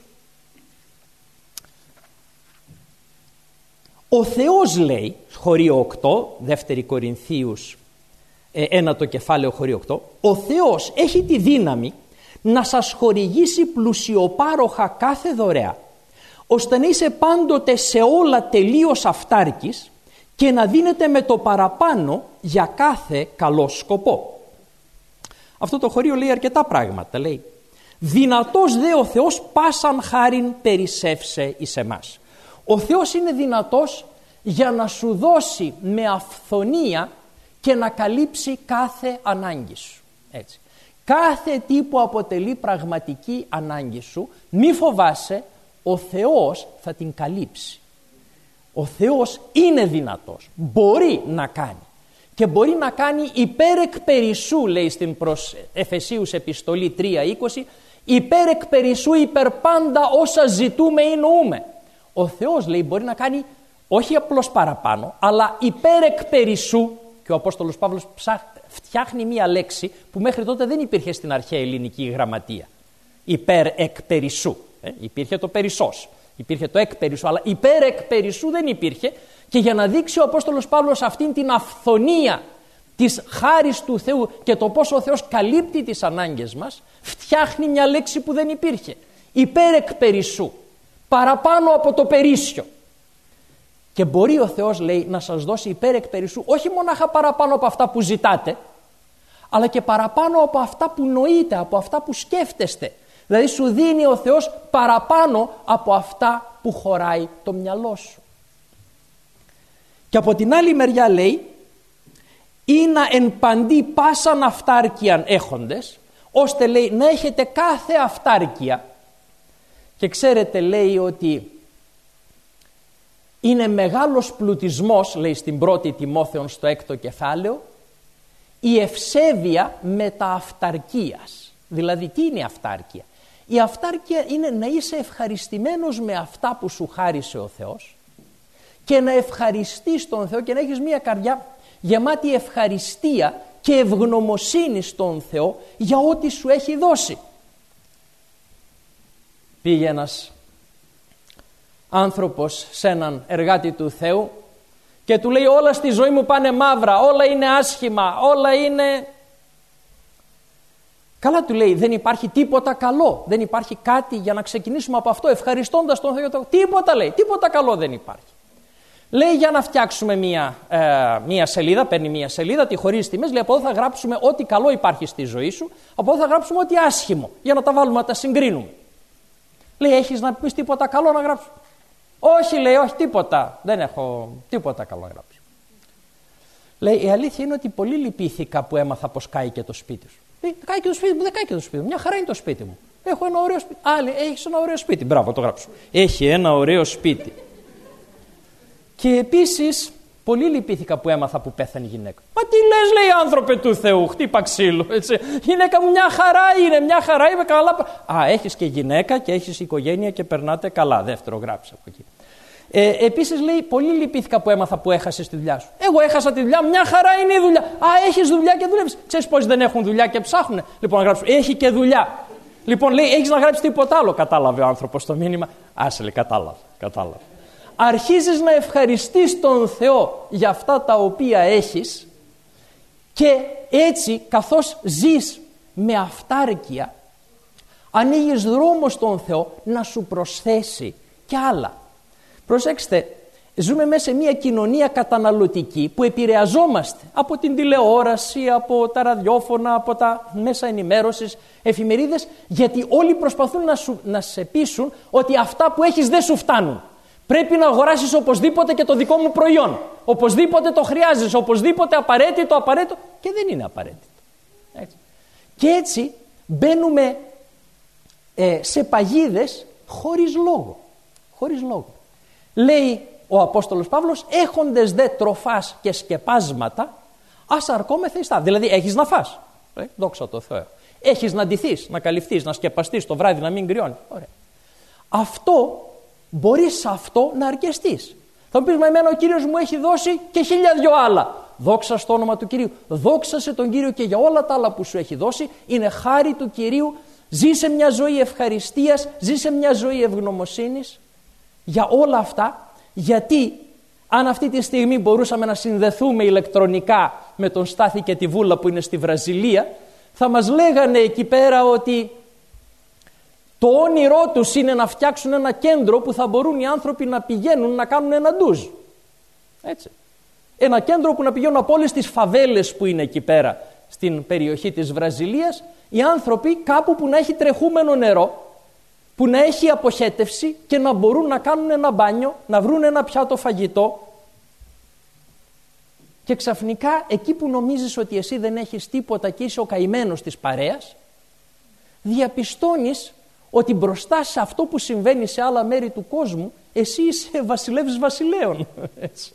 Ο Θεός, λέει, χωρίο 8, δεύτερη Κορινθίους 1 κεφάλαιο χωρίο 8, ο Θεός έχει τη δύναμη να σας χορηγήσει πλουσιοπάροχα κάθε δωρεά, ώστε να είσαι πάντοτε σε όλα τελείως αυτάρκης και να δίνετε με το παραπάνω για κάθε καλό σκοπό. Αυτό το χωρίο λέει αρκετά πράγματα. Λέει, δυνατός δε ο Θεός πάσαν χάριν περισσεύσε εις εμάς. Ο Θεός είναι δυνατός για να σου δώσει με αυθονία και να καλύψει κάθε ανάγκη σου. Έτσι. Κάθε τι που αποτελεί πραγματική ανάγκη σου, μη φοβάσαι, ο Θεός θα την καλύψει. Ο Θεός είναι δυνατός, μπορεί να κάνει. Και μπορεί να κάνει υπέρ εκ περισσού, λέει στην προς Εφεσίους επιστολή 3:20, υπέρ εκ περισσού υπέρ πάντα όσα ζητούμε ή νοούμε. Ο Θεός, λέει, μπορεί να κάνει όχι απλώς παραπάνω, αλλά υπέρ εκ περισσού. Και ο Απόστολος Παύλος φτιάχνει μία λέξη που μέχρι τότε δεν υπήρχε στην αρχαία ελληνική γραμματεία. Υπέρ εκ περισσού. Υπήρχε το περισσός, υπήρχε το εκ περισσού, αλλά υπέρ εκ περισσού δεν υπήρχε. Και για να δείξει ο Απόστολος Παύλος αυτήν την αυθονία της χάρις του Θεού και το πόσο ο Θεός καλύπτει τις ανάγκες μας, φτιάχνει μια λέξη που δεν υπήρχε. Υπέρ εκ περισσού, παραπάνω από το περίσσιο. Και μπορεί ο Θεός, λέει, να σας δώσει υπέρ εκ περισσού, όχι μονάχα παραπάνω από αυτά που ζητάτε, αλλά και παραπάνω από αυτά που νοείτε, από αυτά που σκέφτεστε. Δηλαδή σου δίνει ο Θεός παραπάνω από αυτά που χωράει το μυαλό σου. Και από την άλλη μεριά, λέει, ή να εν παντή πάσαν αυτάρκειαν έχοντες, ώστε, λέει, να έχετε κάθε αυτάρκεια. Και ξέρετε, λέει, ότι είναι μεγάλος πλουτισμός, λέει στην 1η Τιμόθεον στο 6ο κεφάλαιο, η ευσέβεια μετααυταρκίας. Δηλαδή, τι είναι η αυτάρκεια? Η αυτάρκεια είναι να είσαι ευχαριστημένος με αυτά που σου χάρισε ο Θεός και να ευχαριστείς τον Θεό και να έχεις μια καρδιά γεμάτη ευχαριστία και ευγνωμοσύνη στον Θεό για ό,τι σου έχει δώσει. Πήγε ένας άνθρωπος σε έναν εργάτη του Θεού και του λέει, όλα στη ζωή μου πάνε μαύρα, όλα είναι άσχημα, όλα είναι... Καλά, του λέει, δεν υπάρχει τίποτα καλό, δεν υπάρχει κάτι για να ξεκινήσουμε από αυτό ευχαριστώντας τον Θεό. Τίποτα, λέει, τίποτα καλό δεν υπάρχει. Λέει, για να φτιάξουμε μία σελίδα, παίρνει μία σελίδα, τη χωρίζει τιμές, λέει, από εδώ θα γράψουμε ό,τι καλό υπάρχει στη ζωή σου, από εδώ θα γράψουμε ό,τι άσχημο, για να τα βάλουμε, να τα συγκρίνουμε. Λέει, έχεις να πεις τίποτα καλό να γράψω? Όχι, λέει, όχι, τίποτα, δεν έχω τίποτα καλό να γράψω. Λέει, η αλήθεια είναι ότι πολύ λυπήθηκα που έμαθα πως κάει και το σπίτι σου. Λέει, κάει και το σπίτι μου, δεν κάει και το σπίτι μου, μια χαρά είναι το σπίτι μου. Έχω ένα ωραίο σπίτι. Α, λέει, έχεις ένα ωραίο σπίτι, μπράβο, το γράψω. Έχει ένα ωραίο σπίτι. Και επίσης πολύ λυπήθηκα που έμαθα που πέθανε η γυναίκα. Μα τι λες, λέει, άνθρωπε του Θεού, χτύπα ξύλο. Έτσι. Η γυναίκα μου μια χαρά είναι, μια χαρά είμαι καλά. Α, έχεις και γυναίκα και έχεις οικογένεια και περνάτε καλά. Δεύτερο γράψε από εκεί. Επίσης λέει, πολύ λυπήθηκα που έμαθα που έχασες τη δουλειά σου. Εγώ έχασα τη δουλειά, μια χαρά είναι η δουλειά. Α, έχεις δουλειά και δουλεύεις. Ξέρεις πόσοι δεν έχουν δουλειά και ψάχνουν. Λοιπόν, να γράψω, έχει και δουλειά. Λοιπόν, λέει, έχεις να γράψεις τίποτα άλλο. Κατάλαβε ο άνθρωπος το μήνυμα. Άσε, λέει, κατάλαβε. Αρχίζεις να ευχαριστείς τον Θεό για αυτά τα οποία έχεις και έτσι, καθώς ζεις με αυτάρκεια, ανοίγεις δρόμο στον Θεό να σου προσθέσει κι άλλα. Προσέξτε, ζούμε μέσα σε μια κοινωνία καταναλωτική που επηρεαζόμαστε από την τηλεόραση, από τα ραδιόφωνα, από τα μέσα ενημέρωσης, εφημερίδες, γιατί όλοι προσπαθούν να σε πείσουν ότι αυτά που έχεις δεν σου φτάνουν. Πρέπει να αγοράσεις οπωσδήποτε και το δικό μου προϊόν. Οπωσδήποτε το χρειάζεσαι, οπωσδήποτε απαραίτητο και δεν είναι απαραίτητο. Έτσι. Και έτσι μπαίνουμε σε παγίδες χωρίς λόγο. Χωρίς λόγο. Λέει ο Απόστολος Παύλος, έχοντες δε τροφάς και σκεπάσματα, ας αρκόμεθα εις τα. Δηλαδή έχεις να φας. Δόξα τω Θεώ. Έχεις να ντυθείς, να καλυφθείς, να σκεπαστείς το βράδυ, να μην κρυώνει. Ωραία. Αυτό μπορείς σε αυτό να αρκεστείς. Θα μου πεις, μα εμένα ο Κύριος μου έχει δώσει και 1000 άλλα. Δόξα στο όνομα του Κυρίου. Δόξασε τον Κύριο και για όλα τα άλλα που σου έχει δώσει. Είναι χάρη του Κυρίου. Ζήσε μια ζωή ευχαριστίας, ζήσε μια ζωή ευγνωμοσύνης για όλα αυτά. Γιατί αν αυτή τη στιγμή μπορούσαμε να συνδεθούμε ηλεκτρονικά με τον Στάθη και τη Βούλα που είναι στη Βραζιλία, θα μας λέγανε εκεί πέρα ότι το όνειρό τους είναι να φτιάξουν ένα κέντρο που θα μπορούν οι άνθρωποι να πηγαίνουν να κάνουν ένα ντουζ. Έτσι. Ένα κέντρο που να πηγαίνουν από όλες τις φαβέλες που είναι εκεί πέρα στην περιοχή της Βραζιλίας, οι άνθρωποι κάπου που να έχει τρεχούμενο νερό, που να έχει αποχέτευση και να μπορούν να κάνουν ένα μπάνιο, να βρουν ένα πιάτο φαγητό. Και ξαφνικά εκεί που νομίζεις ότι εσύ δεν έχεις τίποτα και είσαι ο καημένος της παρέας, διαπιστώνεις ότι μπροστά σε αυτό που συμβαίνει σε άλλα μέρη του κόσμου, εσύ είσαι βασιλεύς βασιλέων. Έτσι.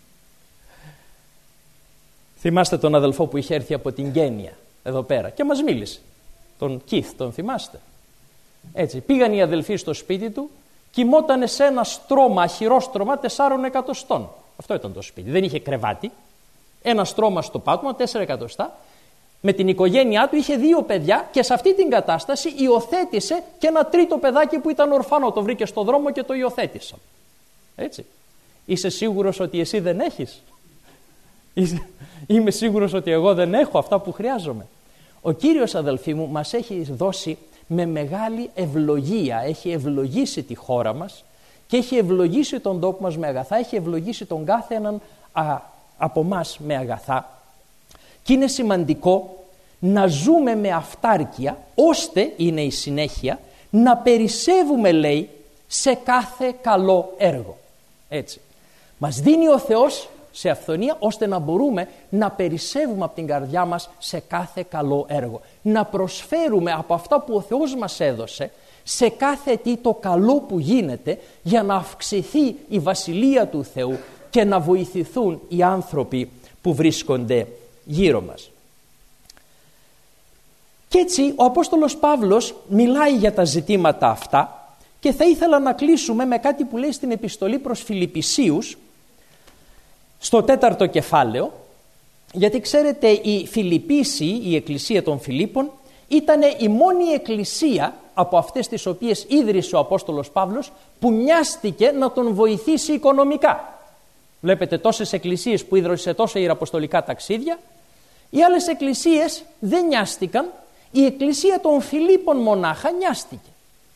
Θυμάστε τον αδελφό που είχε έρθει από την Κένια εδώ πέρα και μας μίλησε. Τον Κιθ, τον θυμάστε. Έτσι, πήγαν οι αδελφοί στο σπίτι του, κοιμότανε σε ένα στρώμα, αχυρόστρωμα 4 εκατοστών. Αυτό ήταν το σπίτι, δεν είχε κρεβάτι. Ένα στρώμα στο πάτωμα, 4 εκατοστά. Με την οικογένειά του είχε 2 παιδιά και σε αυτή την κατάσταση υιοθέτησε και ένα τρίτο παιδάκι που ήταν ορφανό. Το βρήκε στο δρόμο και το υιοθέτησαν. Έτσι. Είσαι σίγουρος ότι εσύ δεν έχεις? Είμαι σίγουρος ότι εγώ δεν έχω αυτά που χρειάζομαι. Ο Κύριος, αδελφοί μου, μας έχει δώσει με μεγάλη ευλογία. Έχει ευλογήσει τη χώρα μας και έχει ευλογήσει τον τόπο μας με αγαθά. Έχει ευλογήσει τον κάθε έναν από μας με αγαθά. Και είναι σημαντικό να ζούμε με αυτάρκεια, ώστε, είναι η συνέχεια, να περισσεύουμε, λέει, σε κάθε καλό έργο. Έτσι. Μας δίνει ο Θεός σε αυθονία, ώστε να μπορούμε να περισσεύουμε από την καρδιά μας σε κάθε καλό έργο. Να προσφέρουμε από αυτά που ο Θεός μας έδωσε σε κάθε τι το καλό που γίνεται, για να αυξηθεί η βασιλεία του Θεού και να βοηθηθούν οι άνθρωποι που βρίσκονται γύρω μας. Και έτσι ο Απόστολος Παύλος μιλάει για τα ζητήματα αυτά και θα ήθελα να κλείσουμε με κάτι που λέει στην επιστολή προς Φιλιππισίους στο 4ο κεφάλαιο, γιατί ξέρετε οι Φιλιππίσιοι, η εκκλησία των Φιλίππων, ήταν η μόνη εκκλησία από αυτές τις οποίες ίδρυσε ο Απόστολος Παύλος που νοιάστηκε να τον βοηθήσει οικονομικά. Βλέπετε τόσες εκκλησίες που ίδρυσε, τόσα ιεραποστολικά ταξίδια. Οι άλλες εκκλησίες δεν νοιάστηκαν. Η εκκλησία των Φιλίππων μονάχα νοιάστηκε.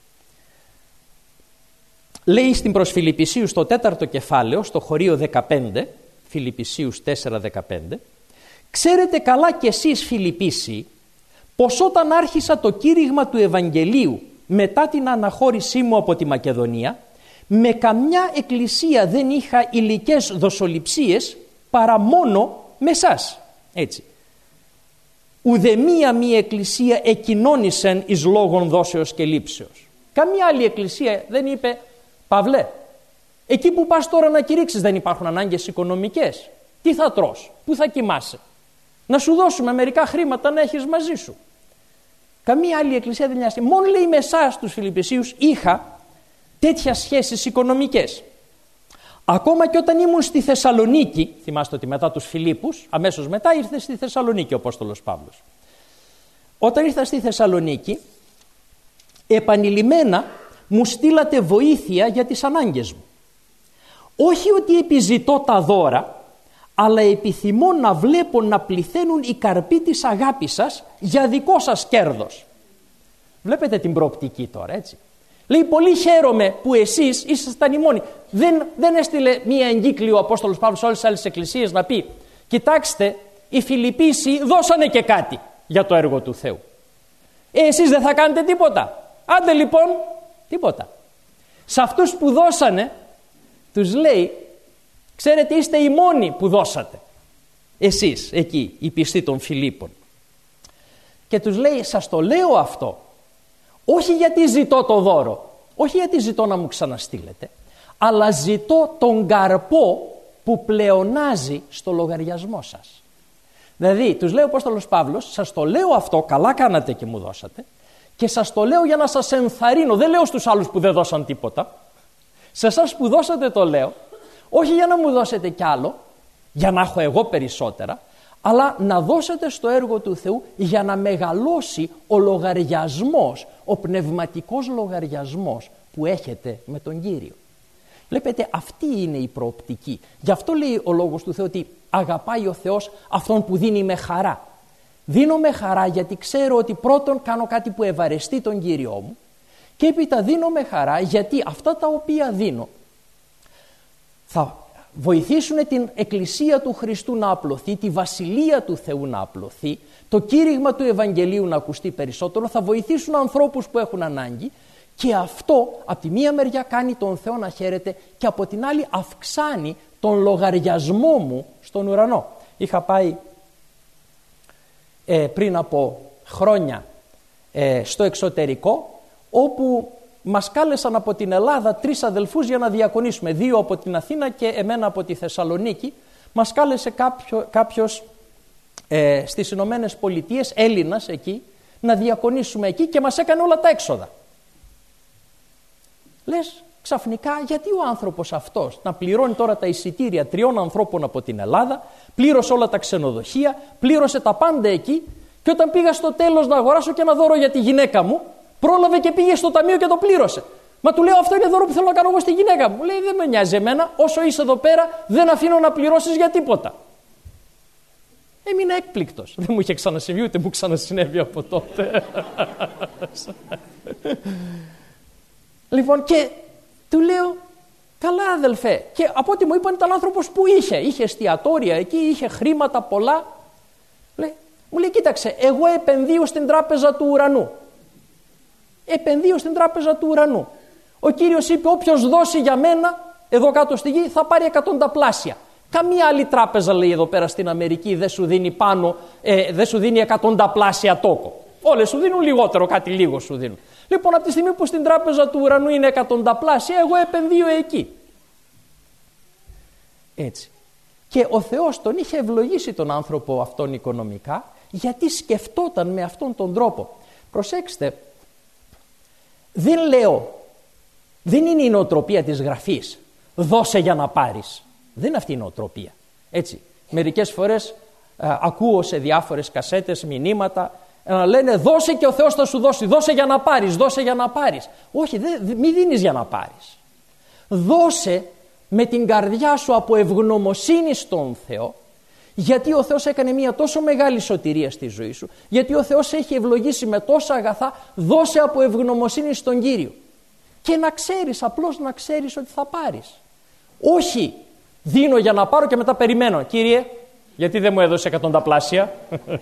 Λέει στην προς Φιλιππισίους στο 4ο κεφάλαιο, στο χωρίο 15, Φιλιππισίους 4-15, «Ξέρετε καλά κι εσείς, Φιλιππίσιοι, πως όταν άρχισα το κήρυγμα του Ευαγγελίου μετά την αναχώρησή μου από τη Μακεδονία, με καμιά εκκλησία δεν είχα υλικές δοσοληψίες παρά μόνο με εσάς». Έτσι. «Ουδεμία μία εκκλησία εκοινώνησεν εις λόγων δόσεως και λήψεως». Καμία άλλη εκκλησία δεν είπε, «Παυλέ, Εκεί που πας τώρα να κηρύξεις δεν υπάρχουν ανάγκες οικονομικές? Τι θα τρως, πού θα κοιμάσαι? Να σου δώσουμε μερικά χρήματα να έχεις μαζί σου. Καμία άλλη εκκλησία δεν νοιάζει. Μόνο λέει με εσάς τους Φιλιππισίους είχα τέτοιες σχέσεις οικονομικές. Ακόμα και όταν ήμουν στη Θεσσαλονίκη, θυμάστε ότι μετά τους Φιλίππους, αμέσως μετά ήρθε στη Θεσσαλονίκη ο Απόστολος Παύλος. Όταν ήρθα στη Θεσσαλονίκη, επανειλημμένα μου στείλατε βοήθεια για τις ανάγκες μου. Όχι ότι επιζητώ τα δώρα, αλλά επιθυμώ να βλέπω να πληθαίνουν οι καρποί της αγάπης σας για δικό σας κέρδος. Βλέπετε την προοπτική τώρα, έτσι. Λέει, πολύ χαίρομαι που εσείς ήσασταν οι μόνοι. Δεν έστειλε μία εγκύκλιο ο Απόστολος Παύλος σε όλες τις άλλες εκκλησίες να πει, κοιτάξτε, οι Φιλιππίσοι δώσανε και κάτι για το έργο του Θεού. Εσείς δεν θα κάνετε τίποτα? Άντε λοιπόν, τίποτα. Σε αυτούς που δώσανε, τους λέει, ξέρετε, είστε οι μόνοι που δώσατε. Εσείς εκεί, οι πιστοί των Φιλίππων. Και τους λέει, σας το λέω αυτό, όχι γιατί ζητώ το δώρο, όχι γιατί ζητώ να μου ξαναστείλετε, αλλά ζητώ τον καρπό που πλεονάζει στο λογαριασμό σας. Δηλαδή, τους λέει ο Απόστολος Παύλος, σας το λέω αυτό, καλά κάνατε και μου δώσατε, και σας το λέω για να σας ενθαρρύνω. Δεν λέω στους άλλους που δεν δώσαν τίποτα. Σε εσάς που δώσατε το λέω, όχι για να μου δώσετε κι άλλο, για να έχω εγώ περισσότερα, αλλά να δώσετε στο έργο του Θεού για να μεγαλώσει ο λογαριασμός, ο πνευματικός λογαριασμός που έχετε με τον Κύριο. Βλέπετε, αυτή είναι η προοπτική. Γι' αυτό λέει ο Λόγος του Θεού ότι αγαπάει ο Θεός αυτόν που δίνει με χαρά. Δίνω με χαρά γιατί ξέρω ότι πρώτον κάνω κάτι που ευαρεστεί τον Κύριό μου, και έπειτα δίνω με χαρά γιατί αυτά τα οποία δίνω θα βοηθήσουν την Εκκλησία του Χριστού να απλωθεί, τη Βασιλεία του Θεού να απλωθεί, το κήρυγμα του Ευαγγελίου να ακουστεί περισσότερο, θα βοηθήσουν ανθρώπους που έχουν ανάγκη, και αυτό από τη μία μεριά κάνει τον Θεό να χαίρεται και από την άλλη αυξάνει τον λογαριασμό μου στον ουρανό. Είχα πάει πριν από χρόνια στο εξωτερικό, όπου μας κάλεσαν από την Ελλάδα 3 αδελφούς για να διακονήσουμε, 2 από την Αθήνα και εμένα από τη Θεσσαλονίκη. Μας κάλεσε κάποιος στις Ηνωμένες Πολιτείες, Έλληνας εκεί, να διακονήσουμε εκεί, και μας έκανε όλα τα έξοδα. Λες ξαφνικά, γιατί ο άνθρωπος αυτός να πληρώνει τώρα τα εισιτήρια 3 ανθρώπων από την Ελλάδα, πλήρωσε όλα τα ξενοδοχεία, πλήρωσε τα πάντα εκεί, και όταν πήγα στο τέλος να αγοράσω και ένα δώρο για τη γυναίκα μου, πρόλαβε και πήγε στο ταμείο και το πλήρωσε. Μα του λέω, αυτό είναι δώρο που θέλω να κάνω εγώ στη γυναίκα μου. Λέει, δεν με νοιάζει εμένα, όσο είσαι εδώ πέρα δεν αφήνω να πληρώσεις για τίποτα. Έμεινα έκπληκτος. Δεν μου είχε ξανασυμβεί, ούτε μου ξανασυνέβη από τότε. Λοιπόν, και του λέω, καλά αδελφέ. Και από ό,τι μου είπαν, ήταν άνθρωπος που είχε εστιατόρια εκεί, είχε χρήματα πολλά. Μου λέει, κοίταξε, εγώ επενδύω στην τράπεζα του ουρανού. Επενδύω στην τράπεζα του ουρανού. Ο Κύριος είπε, όποιος δώσει για μένα εδώ κάτω στη γη θα πάρει 100πλάσια. Καμία άλλη τράπεζα, λέει, εδώ πέρα στην Αμερική δεν σου δίνει δεν σου δίνει 100πλάσια τόκο. Όλες σου δίνουν λιγότερο, κάτι λίγο σου δίνουν. Λοιπόν, από τη στιγμή που στην τράπεζα του ουρανού είναι 100πλάσια, εγώ επενδύω εκεί. Έτσι. Και ο Θεός τον είχε ευλογήσει τον άνθρωπο αυτόν οικονομικά, γιατί σκεφτόταν με αυτόν τον τρόπο. Προσέξτε, δεν είναι η νοοτροπία της Γραφής, δώσε για να πάρεις. Δεν είναι αυτή η νοοτροπία. Έτσι, μερικές φορές ακούω σε διάφορες κασέτες μηνύματα να λένε, δώσε και ο Θεός θα σου δώσει, δώσε για να πάρεις, δώσε για να πάρεις. Όχι, μη δίνεις για να πάρεις. Δώσε με την καρδιά σου από ευγνωμοσύνη στον Θεό, γιατί ο Θεός έκανε μια τόσο μεγάλη σωτηρία στη ζωή σου, γιατί ο Θεός έχει ευλογήσει με τόσα αγαθά, δώσε από ευγνωμοσύνη στον Κύριο. Και να ξέρεις, απλώς να ξέρεις ότι θα πάρεις. Όχι, δίνω για να πάρω και μετά περιμένω. Κύριε, γιατί δεν μου έδωσε 100πλάσια.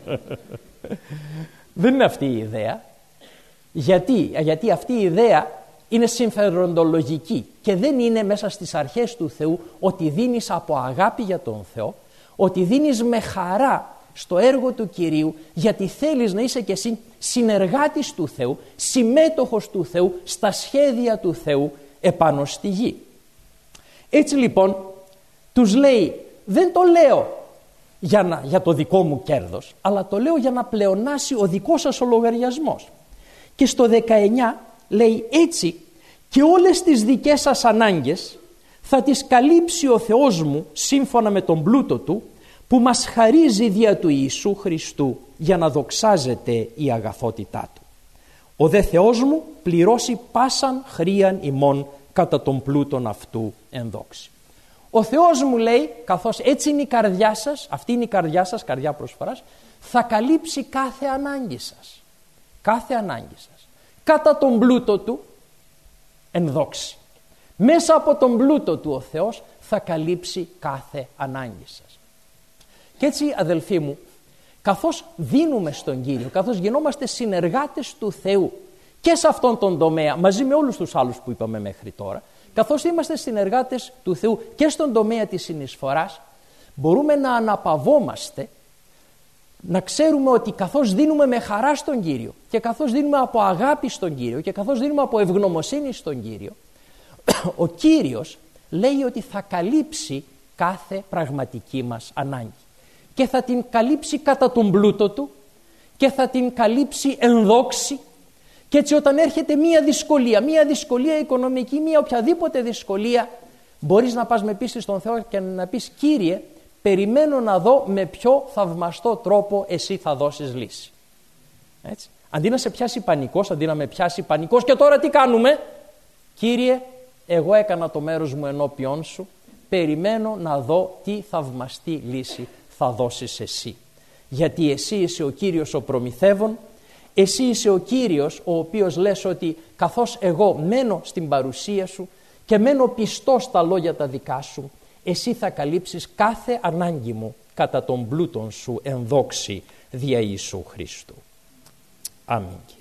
Δεν είναι αυτή η ιδέα. Γιατί αυτή η ιδέα είναι συμφεροντολογική και δεν είναι μέσα στις αρχές του Θεού ότι δίνεις από αγάπη για τον Θεό, ότι δίνεις με χαρά στο έργο του Κυρίου, γιατί θέλεις να είσαι και εσύ συνεργάτης του Θεού, συμμέτοχος του Θεού στα σχέδια του Θεού επάνω στη γη. Έτσι λοιπόν τους λέει, δεν το λέω για το δικό μου κέρδος, αλλά το λέω για να πλεονάσει ο δικός σας ο λογαριασμός. Και στο 19 λέει, έτσι και όλες τις δικές σας ανάγκες θα τις καλύψει ο Θεός μου σύμφωνα με τον πλούτο του που μας χαρίζει δια του Ιησού Χριστού για να δοξάζεται η αγαθότητά του. Ο δε Θεός μου πληρώσει πάσαν χρίαν ημών κατά τον πλούτον αυτού εν δόξη. Ο Θεός μου λέει, καθώς έτσι είναι η καρδιά σας, αυτή είναι η καρδιά σας, καρδιά προσφοράς, θα καλύψει κάθε ανάγκη σας. Κάθε ανάγκη σας. Κατά τον πλούτο του εν δόξη. Μέσα από τον πλούτο του ο Θεός θα καλύψει κάθε ανάγκη σας. Και έτσι αδελφοί μου, καθώς δίνουμε στον Κύριο, καθώς γινόμαστε συνεργάτες του Θεού και σε αυτόν τον τομέα, μαζί με όλους τους άλλους που είπαμε μέχρι τώρα, καθώς είμαστε συνεργάτες του Θεού και στον τομέα της συνεισφοράς, μπορούμε να αναπαυόμαστε, να ξέρουμε ότι καθώς δίνουμε με χαρά στον Κύριο και καθώς δίνουμε από αγάπη στον Κύριο και καθώς δίνουμε από ευγνωμοσύνη στον Κύριο, ο Κύριος λέει ότι θα καλύψει κάθε πραγματική μας ανάγκη και θα την καλύψει κατά τον πλούτο του και θα την καλύψει εν δόξη. Και έτσι όταν έρχεται μία δυσκολία οικονομική, μία οποιαδήποτε δυσκολία, μπορείς να πας με πίστη στον Θεό και να πεις, Κύριε, περιμένω να δω με ποιο θαυμαστό τρόπο εσύ θα δώσεις λύση. Έτσι. Αντί να σε πιάσει πανικός, αντί να με πιάσει πανικός, και τώρα τι κάνουμε? Κύριε, εγώ έκανα το μέρος μου ενώπιόν σου, περιμένω να δω τι θαυμαστή λύση θα δώσεις εσύ. Γιατί εσύ είσαι ο Κύριος ο προμηθεύων, εσύ είσαι ο Κύριος ο οποίος λες ότι καθώς εγώ μένω στην παρουσία σου και μένω πιστός στα λόγια τα δικά σου, εσύ θα καλύψεις κάθε ανάγκη μου κατά τον πλούτον σου εν δόξη δια Ιησού Χριστού. Αμήν.